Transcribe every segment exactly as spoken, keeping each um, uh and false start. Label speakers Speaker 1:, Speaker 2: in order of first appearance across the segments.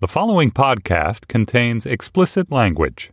Speaker 1: The following podcast contains explicit language.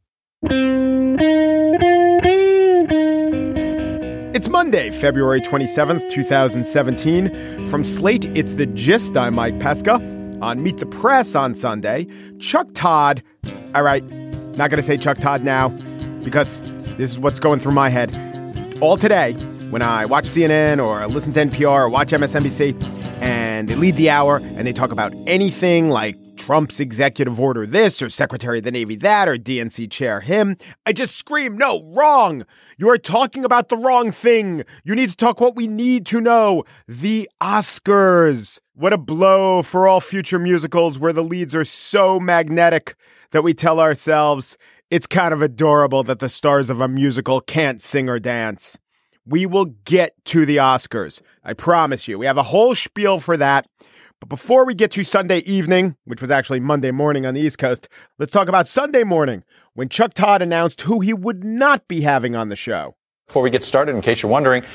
Speaker 2: It's Monday, February twenty-seventh, twenty seventeen. From Slate, it's The Gist. I'm Mike Pesca. On Meet the Press on Sunday, Chuck Todd. All right, not going to say Chuck Todd now because this is what's going through my head. All today, when I watch C N N or listen to N P R or watch M S N B C, and they lead the hour and they talk about anything like Trump's executive order this or Secretary of the Navy that or D N C chair him, I just scream, no, wrong. You are talking about the wrong thing. You need to talk what we need to know. The Oscars. What a blow for all future musicals where the leads are so magnetic that we tell ourselves it's kind of adorable that the stars of a musical can't sing or dance. We will get to the Oscars. I promise you. We have a whole spiel for that. But before we get to Sunday evening, which was actually Monday morning on the East Coast, let's talk about Sunday morning when Chuck Todd announced who he would not be having on the show.
Speaker 3: Before we get started, in case you're wondering,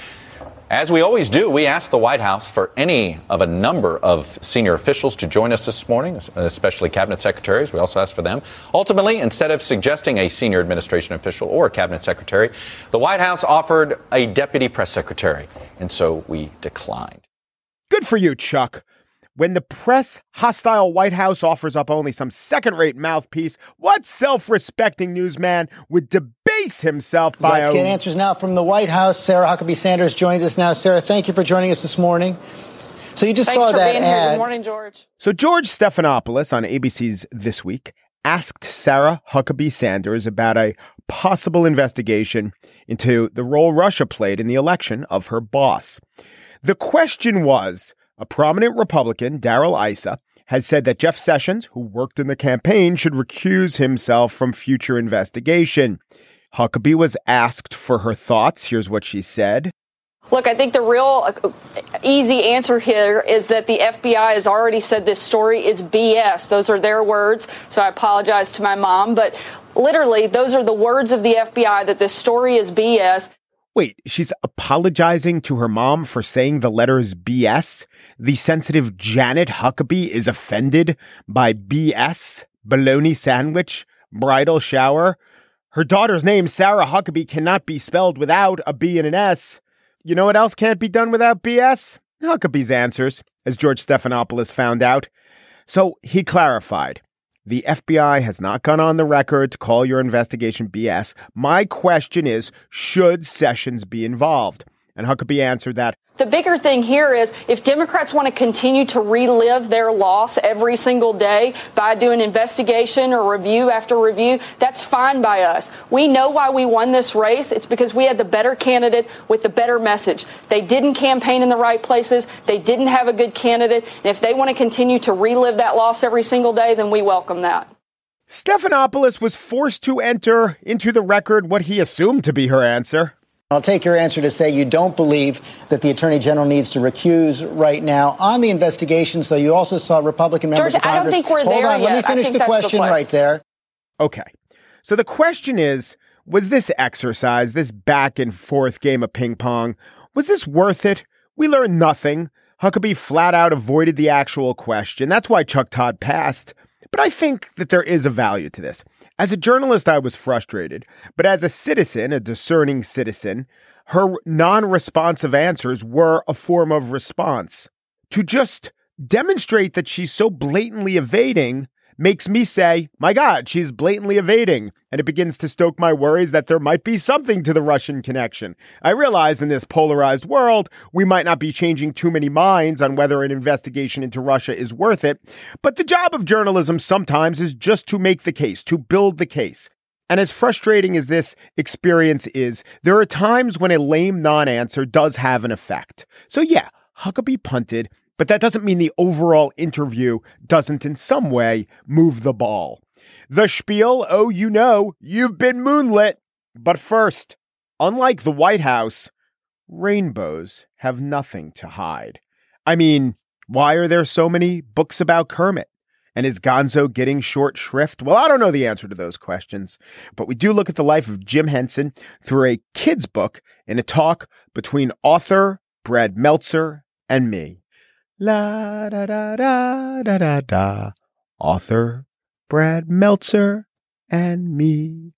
Speaker 3: as we always do, we asked the White House for any of a number of senior officials to join us this morning, especially cabinet secretaries. We also asked for them. Ultimately, instead of suggesting a senior administration official or a cabinet secretary, the White House offered a deputy press secretary, and so we declined.
Speaker 2: Good for you, Chuck. When the press-hostile White House offers up only some second-rate mouthpiece, what self-respecting newsman would debase himself by
Speaker 4: Let's
Speaker 2: a...
Speaker 4: get answers now from the White House. Sarah Huckabee Sanders joins us now. Sarah, thank you for joining us this morning. So you just
Speaker 5: Thanks
Speaker 4: saw
Speaker 5: for
Speaker 4: that
Speaker 5: being
Speaker 4: ad.
Speaker 5: Here. Good morning, George.
Speaker 2: So George Stephanopoulos on A B C's This Week asked Sarah Huckabee Sanders about a possible investigation into the role Russia played in the election of her boss. The question was, a prominent Republican, Darrell Issa, has said that Jeff Sessions, who worked in the campaign, should recuse himself from future investigation. Huckabee was asked for her thoughts. Here's what she said.
Speaker 5: Look, I think the real easy answer here is that the F B I has already said this story is B S. Those are their words, so I apologize to my mom. But literally, those are the words of the F B I, that this story is B S.
Speaker 2: Wait, she's apologizing to her mom for saying the letters B S? The sensitive Janet Huckabee is offended by B S? Bologna sandwich? Bridal shower? Her daughter's name, Sarah Huckabee, cannot be spelled without a B and an S. You know what else can't be done without B S? Huckabee's answers, as George Stephanopoulos found out. So he clarified. The F B I has not gone on the record to call your investigation B S. My question is, should Sessions be involved? And Huckabee answered that.
Speaker 5: The bigger thing here is if Democrats want to continue to relive their loss every single day by doing investigation or review after review, that's fine by us. We know why we won this race. It's because we had the better candidate with the better message. They didn't campaign in the right places. They didn't have a good candidate. And if they want to continue to relive that loss every single day, then we welcome that.
Speaker 2: Stephanopoulos was forced to enter into the record what he assumed to be her answer.
Speaker 4: I'll take your answer to say you don't believe that the Attorney General needs to recuse right now. On the investigations, though, you also saw Republican members
Speaker 5: George,
Speaker 4: of Congress.
Speaker 5: I don't think we're
Speaker 4: Hold
Speaker 5: there
Speaker 4: on,
Speaker 5: yet.
Speaker 4: let me finish the question
Speaker 5: the
Speaker 4: right there.
Speaker 2: Okay. So the question is, was this exercise, this back and forth game of ping pong, was this worth it? We learned nothing. Huckabee flat out avoided the actual question. That's why Chuck Todd passed. But I think that there is a value to this. As a journalist, I was frustrated. But as a citizen, a discerning citizen, her non-responsive answers were a form of response. To just demonstrate that she's so blatantly evading makes me say, my God, she's blatantly evading. And it begins to stoke my worries that there might be something to the Russian connection. I realize in this polarized world, we might not be changing too many minds on whether an investigation into Russia is worth it. But the job of journalism sometimes is just to make the case, to build the case. And as frustrating as this experience is, there are times when a lame non-answer does have an effect. So yeah, Huckabee punted, but that doesn't mean the overall interview doesn't in some way move the ball. The spiel, oh, you know, you've been moonlit. But first, unlike the White House, rainbows have nothing to hide. I mean, why are there so many books about Kermit? And is Gonzo getting short shrift? Well, I don't know the answer to those questions, but we do look at the life of Jim Henson through a kid's book in a talk between author Brad Meltzer and me. La da da da da da da. author Brad Meltzer and me.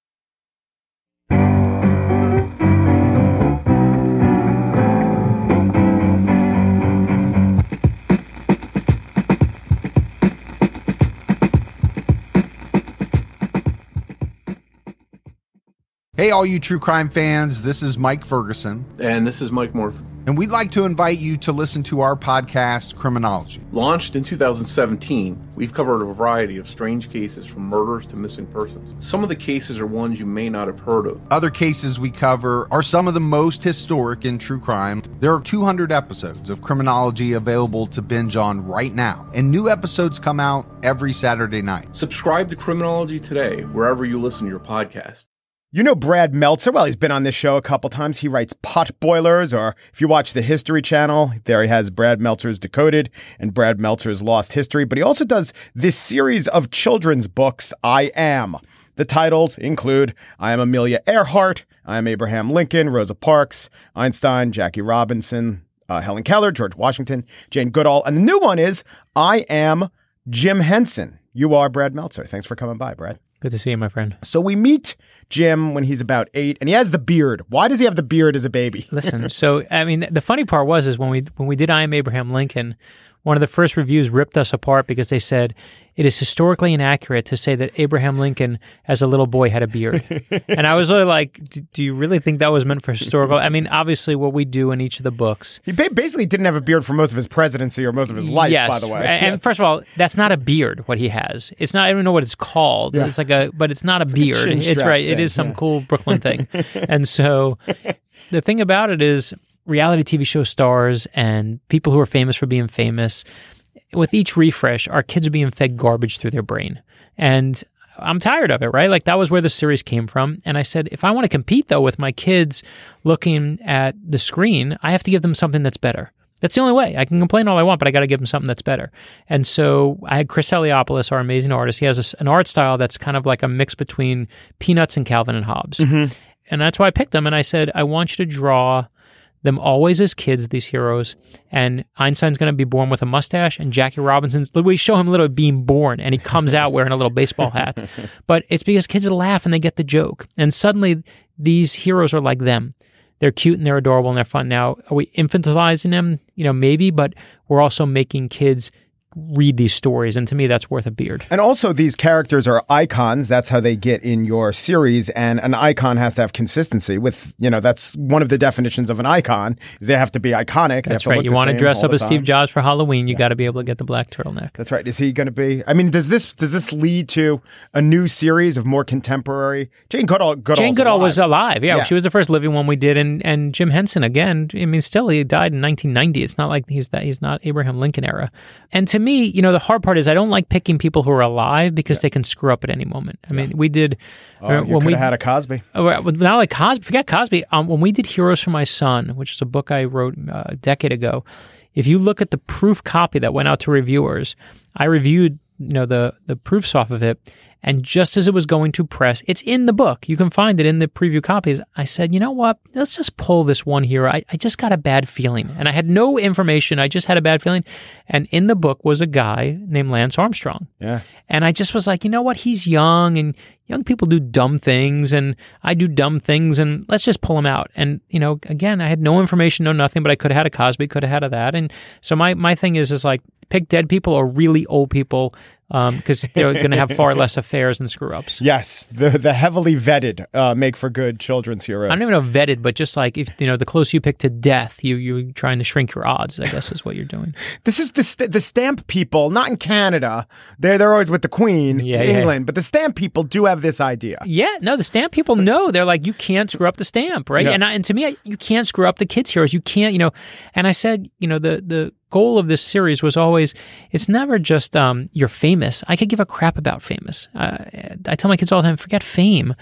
Speaker 6: Hey, all you true crime fans, this is Mike Ferguson.
Speaker 7: And this is Mike Morphin.
Speaker 6: And we'd like to invite you to listen to our podcast, Criminology.
Speaker 7: Launched in two thousand seventeen, we've covered a variety of strange cases from murders to missing persons. Some of the cases are ones you may not have heard of.
Speaker 6: Other cases we cover are some of the most historic in true crime. There are two hundred episodes of Criminology available to binge on right now, and new episodes come out every Saturday night.
Speaker 7: Subscribe to Criminology today, wherever you listen to your podcast.
Speaker 2: You know Brad Meltzer? Well, he's been on this show a couple times. He writes Pot Boilers, or if you watch the History Channel, there he has Brad Meltzer's Decoded and Brad Meltzer's Lost History. But he also does this series of children's books, I Am. The titles include I Am Amelia Earhart, I Am Abraham Lincoln, Rosa Parks, Einstein, Jackie Robinson, uh, Helen Keller, George Washington, Jane Goodall. And the new one is I Am Jim Henson. You are Brad Meltzer. Thanks for coming by, Brad.
Speaker 8: Good to see you, my friend.
Speaker 2: So we meet Jim when he's about eight, and he has the beard. Why does he have the beard as a baby?
Speaker 8: Listen, so, I mean, the funny part was is when we when we did I Am Abraham Lincoln, one of the first reviews ripped us apart because they said, it is historically inaccurate to say that Abraham Lincoln, as a little boy, had a beard. And I was really like, do you really think that was meant for historical? I mean, obviously, what we do in each of the books.
Speaker 2: He basically didn't have a beard for most of his presidency or most of his life,
Speaker 8: yes,
Speaker 2: by the way.
Speaker 8: And
Speaker 2: yes.
Speaker 8: First of all, that's not a beard, what he has. It's not, I don't know what it's called.
Speaker 2: Yeah.
Speaker 8: It's like a, but it's not a
Speaker 2: it's
Speaker 8: beard.
Speaker 2: Like a
Speaker 8: it's right.
Speaker 2: thing.
Speaker 8: It is some
Speaker 2: yeah.
Speaker 8: cool Brooklyn thing. And so the thing about it is, reality T V show stars and people who are famous for being famous, with each refresh, our kids are being fed garbage through their brain. And I'm tired of it, right? Like that was where the series came from. And I said, if I want to compete though with my kids looking at the screen, I have to give them something that's better. That's the only way. I can complain all I want, but I got to give them something that's better. And so I had Chris Eliopoulos, our amazing artist. He has a, an art style that's kind of like a mix between Peanuts and Calvin and Hobbes. Mm-hmm. And that's why I picked him. And I said, I want you to draw them always as kids, these heroes, and Einstein's going to be born with a mustache, and Jackie Robinson's, we show him literally being born, and he comes out wearing a little baseball hat. But it's because kids laugh and they get the joke. And suddenly, these heroes are like them. They're cute and they're adorable and they're fun. Now, are we infantilizing them? You know, maybe, but we're also making kids read these stories, and to me that's worth a beard.
Speaker 2: And also these characters are icons. That's how they get in your series, and an icon has to have consistency with, you know, that's one of the definitions of an icon, is they have to be iconic.
Speaker 8: That's right. You want to dress up as Steve Jobs for Halloween, you yeah. got to be able to get the black turtleneck.
Speaker 2: That's right. Is he going to be, I mean, does this does this lead to a new series of more contemporary? Jane Goodall, Goodall's
Speaker 8: Jane Goodall
Speaker 2: alive.
Speaker 8: was alive. Yeah,
Speaker 2: yeah,
Speaker 8: she was the first living one we did, and and Jim Henson again. I mean, still he died in nineteen ninety. It's not like he's that he's not Abraham Lincoln era. And to me, you know, the hard part is I don't like picking people who are alive because yeah. they can screw up at any moment. I mean, yeah. we did.
Speaker 2: Oh, uh, you could have had a Cosby.
Speaker 8: Uh, not like Cosby. Forget Cosby. Um, when we did Heroes for My Son, which is a book I wrote uh, a decade ago, if you look at the proof copy that went out to reviewers, I reviewed, you know, the the proofs off of it. And just as it was going to press, it's in the book. You can find it in the preview copies. I said, you know what? Let's just pull this one here. I, I just got a bad feeling. And I had no information. I just had a bad feeling. And in the book was a guy named Lance Armstrong.
Speaker 2: Yeah.
Speaker 8: And I just was like, you know what? He's young, and young people do dumb things, and I do dumb things, and let's just pull him out. And, you know, again, I had no information, no nothing, but I could have had a Cosby, could have had a that. And so my, my thing is, is like, pick dead people or really old people, because um, they're going to have far less affairs and screw-ups.
Speaker 2: Yes, the the heavily vetted uh, make for good children's heroes.
Speaker 8: I don't even know vetted, but just like, if you know, the closer you pick to death, you, you're trying to shrink your odds, I guess is what you're doing.
Speaker 2: This is the, st- the stamp people, not in Canada. They're, they're always with the Queen,
Speaker 8: yeah,
Speaker 2: England,
Speaker 8: yeah.
Speaker 2: but the stamp people do have this idea.
Speaker 8: Yeah, no, the stamp people know. They're like, you can't screw up the stamp, right?
Speaker 2: Yeah.
Speaker 8: And I, and to me, I, you can't screw up the kids' heroes. You can't, you know, and I said, you know, the the goal of this series was always, it's never just um, you're famous. I could give a crap about famous. Uh, I tell my kids all the time, forget fame.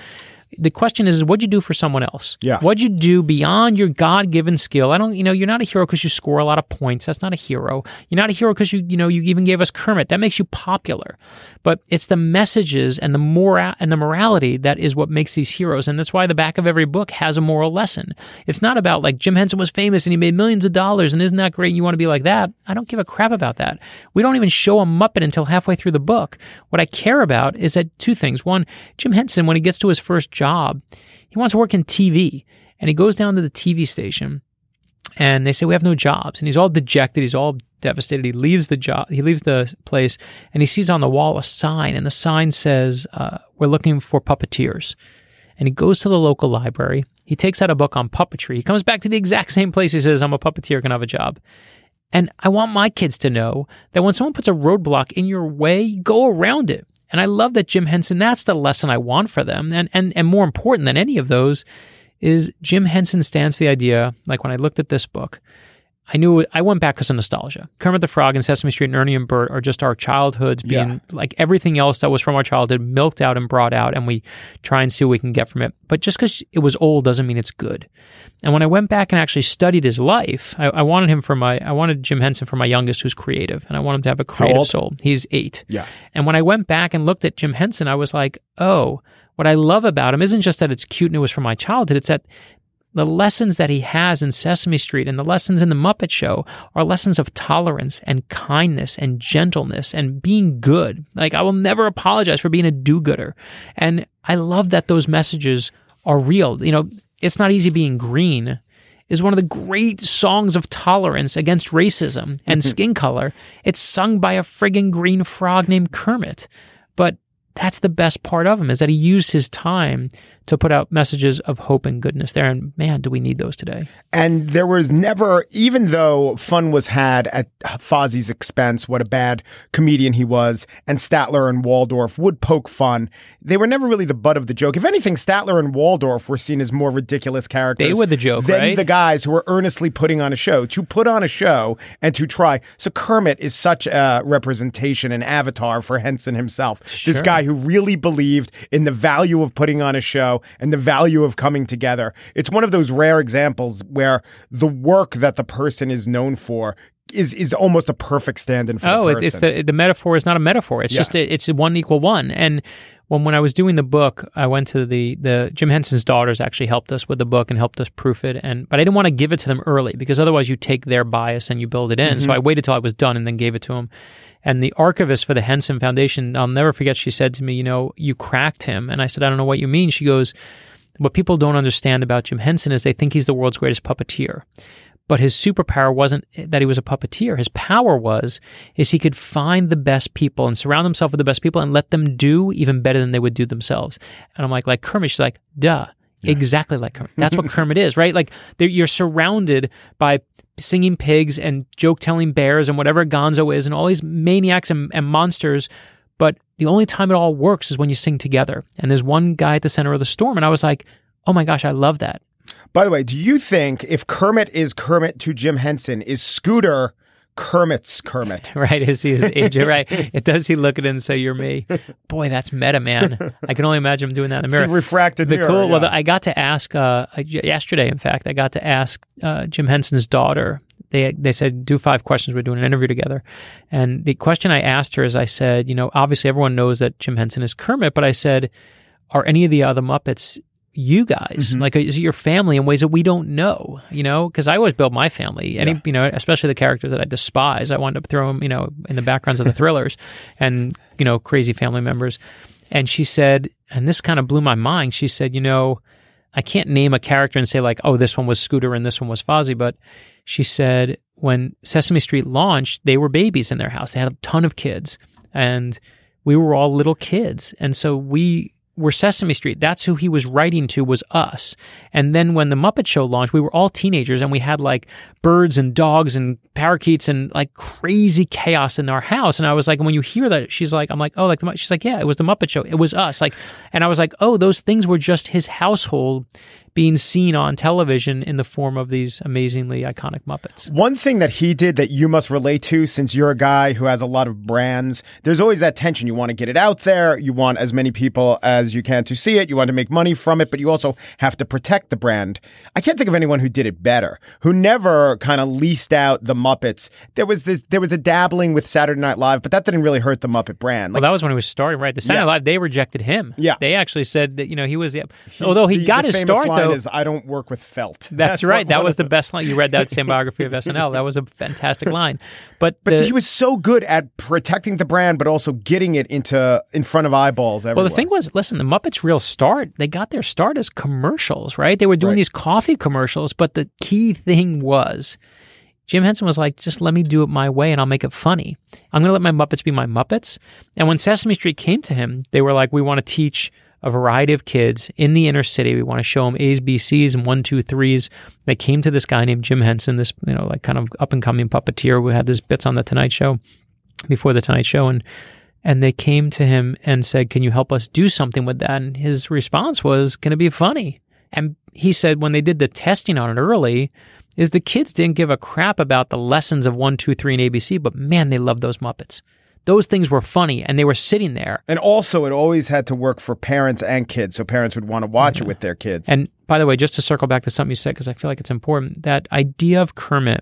Speaker 8: The question is, what'd you do for someone else?
Speaker 2: Yeah.
Speaker 8: What'd you do beyond your God-given skill? I don't, you know, you're not a hero because you score a lot of points. That's not a hero. You're not a hero because you, you know, you even gave us Kermit. That makes you popular. But it's the messages and the mora- and the morality that is what makes these heroes. And that's why the back of every book has a moral lesson. It's not about like Jim Henson was famous and he made millions of dollars and isn't that great and you want to be like that. I don't give a crap about that. We don't even show a Muppet until halfway through the book. What I care about is that two things. One, Jim Henson, when he gets to his first job, he wants to work in T V. And he goes down to the T V station and they say, we have no jobs. And he's all dejected. He's all devastated. He leaves the job. He leaves the place and he sees on the wall a sign. And the sign says, uh, we're looking for puppeteers. And he goes to the local library. He takes out a book on puppetry. He comes back to the exact same place. He says, I'm a puppeteer, can I have a job? And I want my kids to know that when someone puts a roadblock in your way, go around it. And I love that Jim Henson, that's the lesson I want for them. And, and, and more important than any of those is Jim Henson stands for the idea, like when I looked at this book, I knew I went back because of nostalgia. Kermit the Frog and Sesame Street and Ernie and Bert are just our childhoods being yeah. like everything else that was from our childhood milked out and brought out, and we try and see what we can get from it. But just because it was old doesn't mean it's good. And when I went back and actually studied his life, I, I wanted him for my, I wanted Jim Henson for my youngest who's creative, and I want him to have a creative soul. He's eight.
Speaker 2: Yeah.
Speaker 8: And when I went back and looked at Jim Henson, I was like, oh, what I love about him isn't just that it's cute and it was from my childhood, it's that the lessons that he has in Sesame Street and the lessons in The Muppet Show are lessons of tolerance and kindness and gentleness and being good. Like, I will never apologize for being a do-gooder. And I love that those messages are real. You know, It's Not Easy Being Green is one of the great songs of tolerance against racism and skin color. It's sung by a friggin' green frog named Kermit. But that's the best part of him, is that he used his time to put out messages of hope and goodness there. And man, do we need those today.
Speaker 2: And there was never, even though fun was had at Fozzie's expense, what a bad comedian he was, and Statler and Waldorf would poke fun, they were never really the butt of the joke. If anything, Statler and Waldorf were seen as more ridiculous characters.
Speaker 8: They were the joke,
Speaker 2: than
Speaker 8: right?
Speaker 2: the guys who were earnestly putting on a show, to put on a show and to try. So Kermit is such a representation, an avatar for Henson himself.
Speaker 8: Sure.
Speaker 2: This guy who really believed in the value of putting on a show and the value of coming together. It's one of those rare examples where the work that the person is known for is is almost a perfect stand-in for
Speaker 8: oh,
Speaker 2: the
Speaker 8: it's,
Speaker 2: person.
Speaker 8: it's the the metaphor is not a metaphor. It's
Speaker 2: Yeah.
Speaker 8: just a, it's a one equal one. And when when I was doing the book, I went to the the Jim Henson's daughters actually helped us with the book and helped us proof it. And but I didn't want to give it to them early because otherwise you take their bias and you build it in.
Speaker 2: Mm-hmm.
Speaker 8: So I waited till I was done and then gave it to them. And the archivist for the Henson Foundation, I'll never forget, she said to me, you know, you cracked him. And I said, I don't know what you mean. She goes, what people don't understand about Jim Henson is they think he's the world's greatest puppeteer. But his superpower wasn't that he was a puppeteer. His power was is he could find the best people and surround himself with the best people and let them do even better than they would do themselves. And I'm like, like Kermit, she's like, duh, yeah. Exactly like Kermit. That's what Kermit is, right? Like you're surrounded by singing pigs and joke-telling bears and whatever Gonzo is and all these maniacs and, and monsters. But the only time it all works is when you sing together. And there's one guy at the center of the storm. And I was like, oh my gosh, I love that.
Speaker 2: By the way, do you think if Kermit is Kermit to Jim Henson, is Scooter Kermit's Kermit?
Speaker 8: Right, is he his agent? Right. It does he look at it and say, you're me? Boy, that's meta, man. I can only imagine him doing that in the mirror.
Speaker 2: The refracted
Speaker 8: the
Speaker 2: mirror.
Speaker 8: Cool,
Speaker 2: yeah.
Speaker 8: Well, the, I got to ask, uh, yesterday, in fact, I got to ask uh, Jim Henson's daughter. They they said, do five questions. We're doing an interview together. And the question I asked her is, I said, you know, obviously everyone knows that Jim Henson is Kermit, but I said, are any of the other Muppets you guys? Mm-hmm. Like, is it your family in ways that we don't know, you know? Because I always build my family, any, yeah. you know, especially the characters that I despise. I wind up throwing them, you know, in the backgrounds of the thrillers and, you know, crazy family members. And she said, and this kind of blew my mind, she said, you know, I can't name a character and say like, oh, this one was Scooter and this one was Fozzie, but she said when Sesame Street launched, they were babies in their house. They had a ton of kids and we were all little kids. And so we were Sesame Street. That's who he was writing to, was us. And then when the Muppet Show launched, we were all teenagers and we had like birds and dogs and parakeets and like crazy chaos in our house. And I was like, and when you hear that, she's like, I'm like, oh, like, the, she's like, yeah, it was the Muppet Show. It was us. Like, and I was like, oh, those things were just his household being seen on television in the form of these amazingly iconic Muppets.
Speaker 2: One thing that he did that you must relate to, since you're a guy who has a lot of brands, there's always that tension. You want to get it out there. You want as many people as you can to see it. You want to make money from it, but you also have to protect the brand. I can't think of anyone who did it better, who never kind of leased out the Muppets. There was this, there was a dabbling with Saturday Night Live, but that didn't really hurt the Muppet brand. Like,
Speaker 8: well, that was when he was starting, right? The Saturday Night
Speaker 2: Yeah.
Speaker 8: Live, they rejected him.
Speaker 2: Yeah.
Speaker 8: They actually said that, you know, he was the, although he
Speaker 2: the,
Speaker 8: got
Speaker 2: the
Speaker 8: his
Speaker 2: famous
Speaker 8: start,
Speaker 2: line
Speaker 8: though.
Speaker 2: is, I don't work with felt.
Speaker 8: That's, right.
Speaker 2: what-
Speaker 8: That
Speaker 2: one
Speaker 8: was
Speaker 2: of
Speaker 8: the best line. You read that same biography of S N L. That was a fantastic line. But,
Speaker 2: But
Speaker 8: the,
Speaker 2: he was so good at protecting the brand, but also getting it into in front of eyeballs everywhere.
Speaker 8: well, the thing was, listen, the Muppets' real start, they got their start as commercials, right? They were doing
Speaker 2: Right.
Speaker 8: these coffee commercials, but the key thing was Jim Henson was like, just let me do it my way and I'll make it funny. I'm going to let my Muppets be my Muppets. And when Sesame Street came to him, they were like, we want to teach a variety of kids in the inner city. We want to show them A's, B's, C's, and one, two, threes. They came to this guy named Jim Henson, this, you know, like kind of up and coming puppeteer who had this bits on the Tonight Show before the Tonight Show. And, and they came to him and said, can you help us do something with that? And his response was, can it be funny? And he said when they did the testing on it early, is the kids didn't give a crap about the lessons of one, two, three, and A B C, but man, they loved those Muppets. Those things were funny, and they were sitting there.
Speaker 2: And also, it always had to work for parents and kids, so parents would want to watch
Speaker 8: Yeah.
Speaker 2: it with their kids.
Speaker 8: And by the way, just to circle back to something you said, because I feel like it's important, that idea of Kermit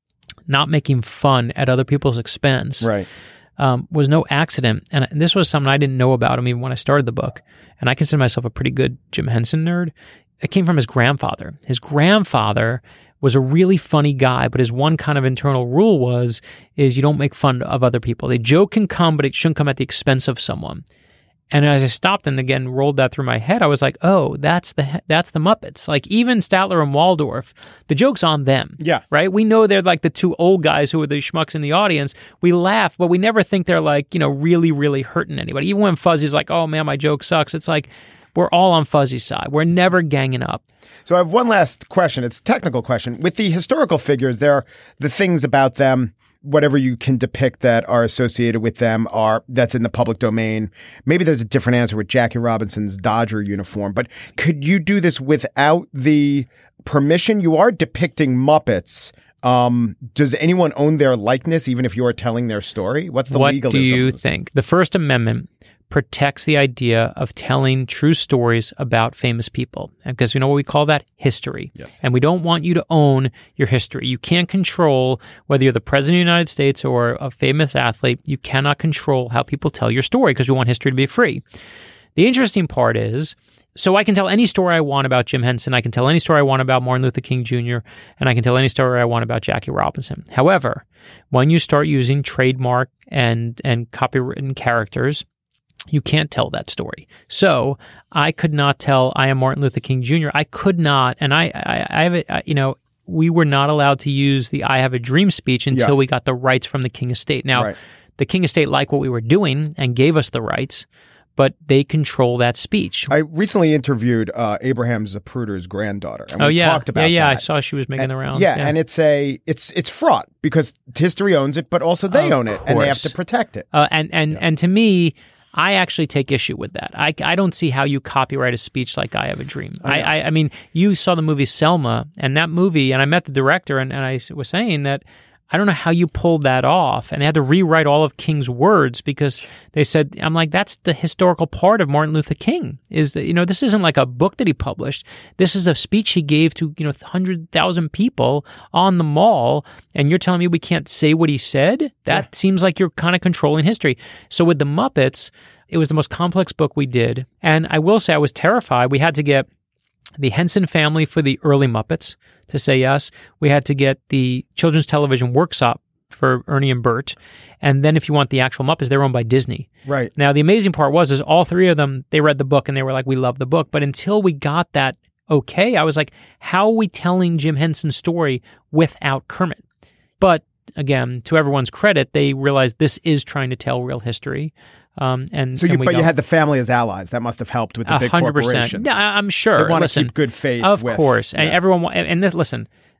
Speaker 8: not making fun at other people's expense
Speaker 2: right.
Speaker 8: um, was no accident. And this was something I didn't know about him even when I started the book. And I consider myself a pretty good Jim Henson nerd. It came from his grandfather. His grandfather was a really funny guy, but his one kind of internal rule was, is you don't make fun of other people. The joke can come, but it shouldn't come at the expense of someone. And as I stopped and again rolled that through my head, I was like, oh, that's the that's the Muppets. Like even Statler and Waldorf, the joke's on them.
Speaker 2: Yeah.
Speaker 8: Right? We know they're like the two old guys who are the schmucks in the audience. We laugh, but we never think they're like, you know, really, really hurting anybody. Even when Fuzzy's like, oh man, my joke sucks. It's like, we're all on Fuzzy's side. We're never ganging up.
Speaker 2: So I have one last question. It's a technical question. With the historical figures, there are the things about them, whatever you can depict that are associated with them are that's in the public domain. Maybe there's a different answer with Jackie Robinson's Dodger uniform, but could you do this without the permission? You are depicting Muppets. Um, does anyone own their likeness, even if you are telling their story? What's the
Speaker 8: what
Speaker 2: legalism?
Speaker 8: do you think? The First Amendment protects the idea of telling true stories about famous people. And because you know what we call that? History.
Speaker 2: Yes.
Speaker 8: And we don't want you to own your history. You can't control whether you're the president of the United States or a famous athlete. You cannot control how people tell your story because we want history to be free. The interesting part is, so I can tell any story I want about Jim Henson. I can tell any story I want about Martin Luther King Junior, and I can tell any story I want about Jackie Robinson. However, when you start using trademark and, and copywritten characters, you can't tell that story. So I could not tell I am Martin Luther King Junior I could not, and I, I, I have, a, you know, we were not allowed to use the I Have a Dream speech until
Speaker 2: Yeah.
Speaker 8: we got the rights from the King Estate. Now,
Speaker 2: Right.
Speaker 8: the King Estate liked what we were doing and gave us the rights, but they control that speech.
Speaker 2: I recently interviewed uh, Abraham Zapruder's granddaughter, and
Speaker 8: oh
Speaker 2: we
Speaker 8: yeah,
Speaker 2: talked about
Speaker 8: yeah, yeah.
Speaker 2: that.
Speaker 8: I saw she was making
Speaker 2: And-
Speaker 8: the rounds.
Speaker 2: Yeah, and it's a it's it's fraught because history owns it, but also they
Speaker 8: Of
Speaker 2: own it, and they have
Speaker 8: course.
Speaker 2: to protect it.
Speaker 8: Uh, and and and to me, I actually take issue with that. I, I don't see how you copyright a speech like I Have a Dream. I, I I mean, you saw the movie Selma, and that movie, and I met the director, and, and I was saying that I don't know how you pulled that off. And they had to rewrite all of King's words because they said, I'm like, that's the historical part of Martin Luther King is that, you know, this isn't like a book that he published. This is a speech he gave to, you know, one hundred thousand people on the mall. And you're telling me we can't say what he said? That yeah. seems like you're kind of controlling history. So with the Muppets, it was the most complex book we did. And I will say I was terrified. We had to get the Henson family for the early Muppets to say yes. We had to get the Children's Television Workshop for Ernie and Bert. And then if you want the actual Muppets, they're owned by Disney.
Speaker 2: Right.
Speaker 8: Now, the amazing part was is all three of them, they read the book and they were like, we love the book. But until we got that okay, I was like, how are we telling Jim Henson's story without Kermit? But again, to everyone's credit, they realized this is trying to tell real history. Um, and
Speaker 2: so, you,
Speaker 8: and we
Speaker 2: but
Speaker 8: don't.
Speaker 2: you had the family as allies. That must have helped with the big
Speaker 8: one hundred percent.
Speaker 2: corporations.
Speaker 8: Yeah, I'm sure.
Speaker 2: They want
Speaker 8: Listen,
Speaker 2: to keep good faith.
Speaker 8: Of
Speaker 2: with,
Speaker 8: course, and
Speaker 2: yeah.
Speaker 8: everyone. And, and this, listen,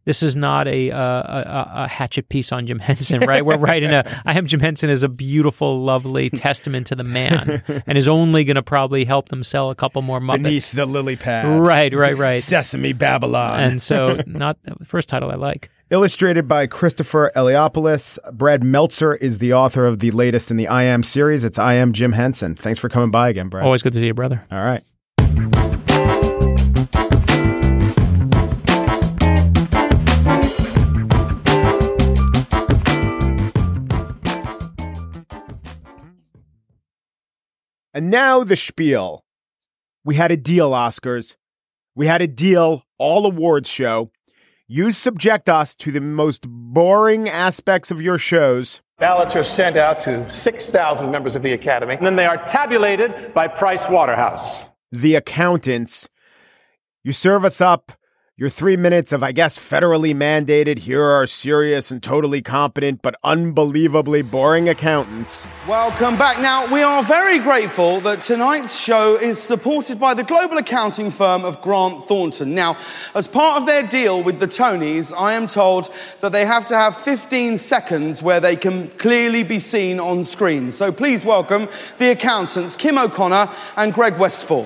Speaker 8: This is not a, a, a, a hatchet piece on Jim Henson, right? We're writing a, I Am Jim Henson is a beautiful, lovely testament to the man and is only going to probably help them sell a couple more Muppets.
Speaker 2: Beneath the lily pad.
Speaker 8: Right, right, right.
Speaker 2: Sesame Babylon.
Speaker 8: And so, not the first title I like.
Speaker 2: Illustrated by Christopher Eliopoulos. Brad Meltzer is the author of the latest in the I Am series. It's I Am Jim Henson. Thanks for coming by again, Brad.
Speaker 8: Always good to see you, brother.
Speaker 2: All right. And now the spiel. We had a deal, Oscars. We had a deal, all awards show. You subject us to the most boring aspects of your shows.
Speaker 9: Ballots are sent out to six thousand members of the Academy, and then they are tabulated by Price Waterhouse.
Speaker 2: The accountants. You serve us up your three minutes of, I guess, federally mandated, here are serious and totally competent but unbelievably boring accountants.
Speaker 10: Welcome back. Now, we are very grateful that tonight's show is supported by the global accounting firm of Grant Thornton. Now, as part of their deal with the Tonys, I am told that they have to have fifteen seconds where they can clearly be seen on screen. So please welcome the accountants, Kim O'Connor and Greg Westfall.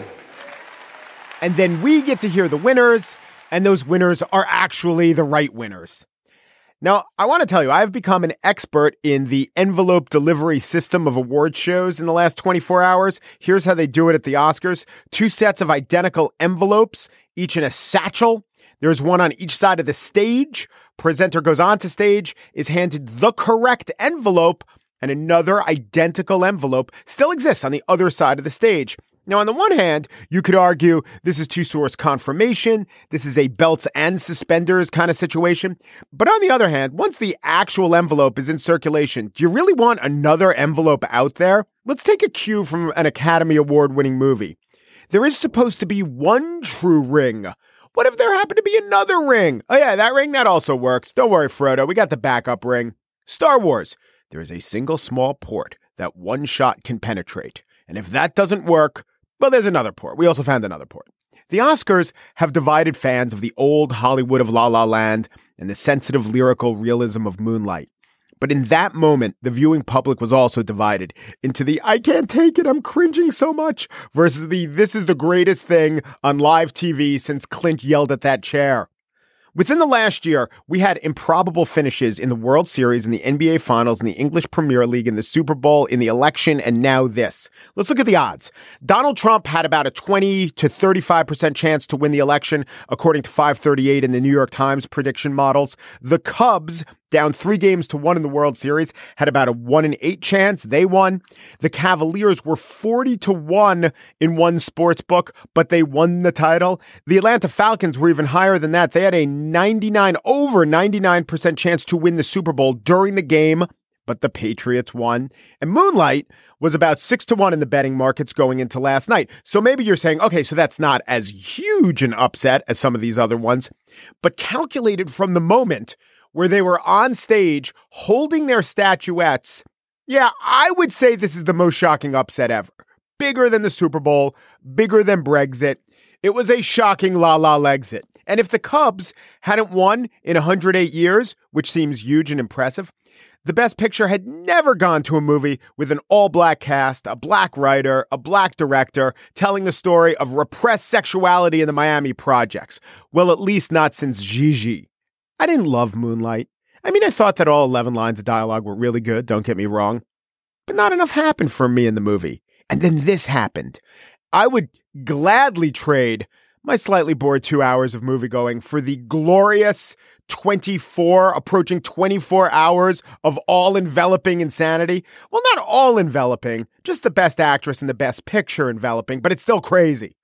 Speaker 2: And then we get to hear the winners, and those winners are actually the right winners. Now, I want to tell you, I've become an expert in the envelope delivery system of award shows in the last twenty-four hours. Here's how they do it at the Oscars. Two sets of identical envelopes, each in a satchel. There's one on each side of the stage. Presenter goes onto stage, is handed the correct envelope, and another identical envelope still exists on the other side of the stage. Now, on the one hand, you could argue this is two-source confirmation. This is a belts and suspenders kind of situation. But on the other hand, once the actual envelope is in circulation, do you really want another envelope out there? Let's take a cue from an Academy Award-winning movie. There is supposed to be one true ring. What if there happened to be another ring? Oh yeah, that ring, that also works. Don't worry, Frodo, we got the backup ring. Star Wars. There is a single small port that one shot can penetrate. And if that doesn't work, well, there's another port. We also found another port. The Oscars have divided fans of the old Hollywood of La La Land and the sensitive lyrical realism of Moonlight. But in that moment, the viewing public was also divided into the I can't take it, I'm cringing so much, versus the this is the greatest thing on live T V since Clint yelled at that chair. Within the last year, we had improbable finishes in the World Series, in the N B A Finals, in the English Premier League, in the Super Bowl, in the election, and now this. Let's look at the odds. Donald Trump had about a twenty to thirty-five percent chance to win the election, according to five thirty-eight in the New York Times prediction models. The Cubs, down three games to one in the World Series, had about a one in eight chance. They won. The Cavaliers were forty to one in one sports book, but they won the title. The Atlanta Falcons were even higher than that. They had a ninety-nine, over ninety-nine percent chance to win the Super Bowl during the game, but the Patriots won. And Moonlight was about six to one in the betting markets going into last night. So maybe you're saying, okay, so that's not as huge an upset as some of these other ones, but calculated from the moment where they were on stage holding their statuettes, yeah, I would say this is the most shocking upset ever. Bigger than the Super Bowl, bigger than Brexit. It was a shocking La La Legsit. And if the Cubs hadn't won in one hundred eight years, which seems huge and impressive, the Best Picture had never gone to a movie with an all-black cast, a black writer, a black director, telling the story of repressed sexuality in the Miami projects. Well, at least not since Gigi. I didn't love Moonlight. I mean, I thought that all eleven lines of dialogue were really good, don't get me wrong. But not enough happened for me in the movie. And then this happened. I would gladly trade my slightly bored two hours of moviegoing for the glorious twenty-four, approaching twenty-four hours of all-enveloping insanity. Well, not all-enveloping, just the best actress and the best picture enveloping, but it's still crazy.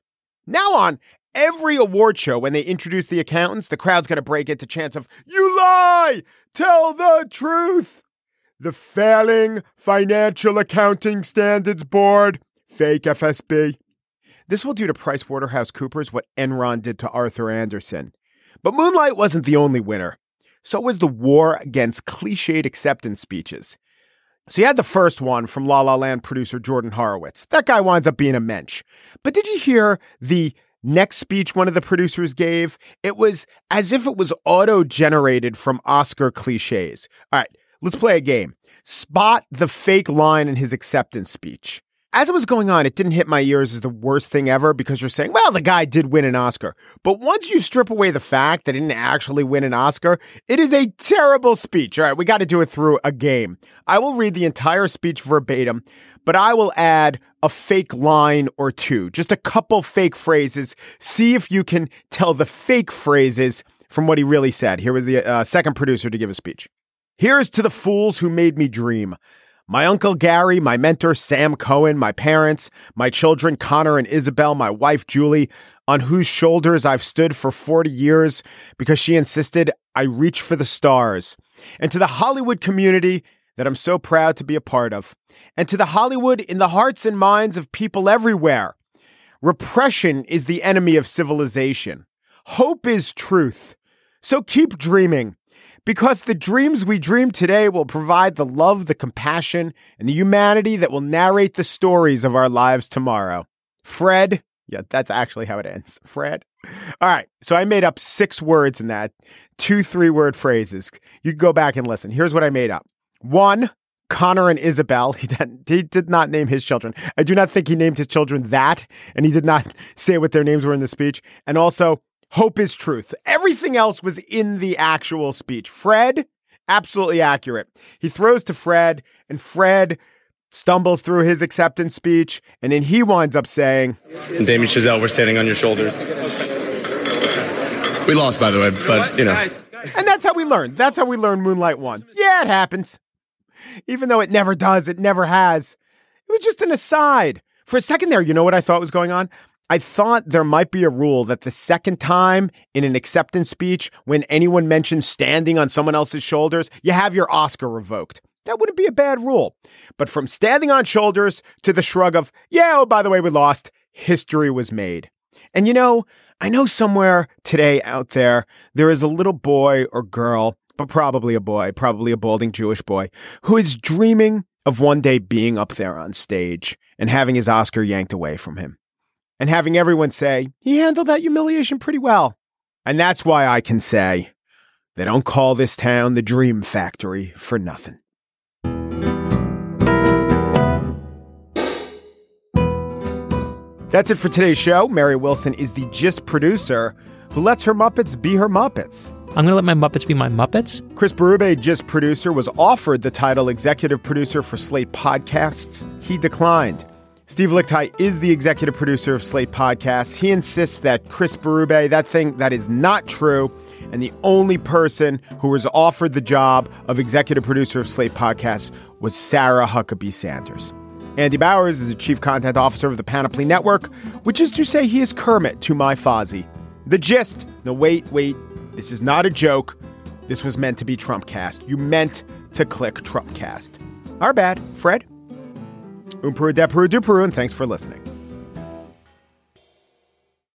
Speaker 2: Now on every award show, when they introduce the accountants, the crowd's going to break into chants of, "You lie! Tell the truth!" The Failing Financial Accounting Standards Board, fake F S B. This will do to PricewaterhouseCoopers what Enron did to Arthur Andersen. But Moonlight wasn't the only winner. So was the war against cliched acceptance speeches. So you had the first one from La La Land producer Jordan Horowitz. That guy winds up being a mensch. But did you hear the next speech one of the producers gave, it was as if it was auto-generated from Oscar cliches. All right, let's play a game. Spot the fake line in his acceptance speech. As it was going on, it didn't hit my ears as the worst thing ever because you're saying, well, the guy did win an Oscar. But once you strip away the fact that he didn't actually win an Oscar, it is a terrible speech. All right, we got to do it through a game. I will read the entire speech verbatim, but I will add a fake line or two, just a couple fake phrases. See if you can tell the fake phrases from what he really said. Here was the uh, second producer to give a speech. Here's to the fools who made me dream. My uncle Gary, my mentor Sam Cohen, my parents, my children Connor and Isabel, my wife Julie, on whose shoulders I've stood for forty years because she insisted I reach for the stars. And to the Hollywood community that I'm so proud to be a part of. And to the Hollywood in the hearts and minds of people everywhere. Repression is the enemy of civilization. Hope is truth. So keep dreaming. Because the dreams we dream today will provide the love, the compassion, and the humanity that will narrate the stories of our lives tomorrow. Fred. Yeah, that's actually how it ends. Fred. All right. So I made up six words in that. Two three-word phrases. You can go back and listen. Here's what I made up. One, Connor and Isabel. He did, he did not name his children. I do not think he named his children that, and he did not say what their names were in the speech. And also, hope is truth. Everything else was in the actual speech. Fred, absolutely accurate. He throws to Fred, and Fred stumbles through his acceptance speech, and then he winds up saying,
Speaker 11: Damien Chazelle, we're standing on your shoulders. We lost, by the way, but, you know.
Speaker 2: And that's how we learned. That's how we learned Moonlight won. Yeah, it happens. Even though it never does, it never has. It was just an aside. For a second there, you know what I thought was going on? I thought there might be a rule that the second time in an acceptance speech, when anyone mentions standing on someone else's shoulders, you have your Oscar revoked. That wouldn't be a bad rule. But from standing on shoulders to the shrug of, yeah, oh, by the way, we lost, history was made. And you know, I know somewhere today out there, there is a little boy or girl, but probably a boy, probably a balding Jewish boy, who is dreaming of one day being up there on stage and having his Oscar yanked away from him. And having everyone say, he handled that humiliation pretty well. And that's why I can say, they don't call this town the Dream Factory for nothing. That's it for today's show. Mary Wilson is the Gist producer who lets her Muppets be her Muppets.
Speaker 8: I'm going to let my Muppets be my Muppets.
Speaker 2: Chris Berube, Gist producer, was offered the title executive producer for Slate Podcasts. He declined. Steve Lickteig is the executive producer of Slate Podcasts. He insists that Chris Berube, that thing, that is not true. And the only person who was offered the job of executive producer of Slate Podcasts was Sarah Huckabee Sanders. Andy Bowers is the chief content officer of the Panoply Network, which is to say he is Kermit to my Fozzie. The Gist. No, wait, wait. This is not a joke. This was meant to be Trumpcast. You meant to click Trumpcast. Our bad. Fred? Um Peru, de Peru, du Peru, and thanks for listening.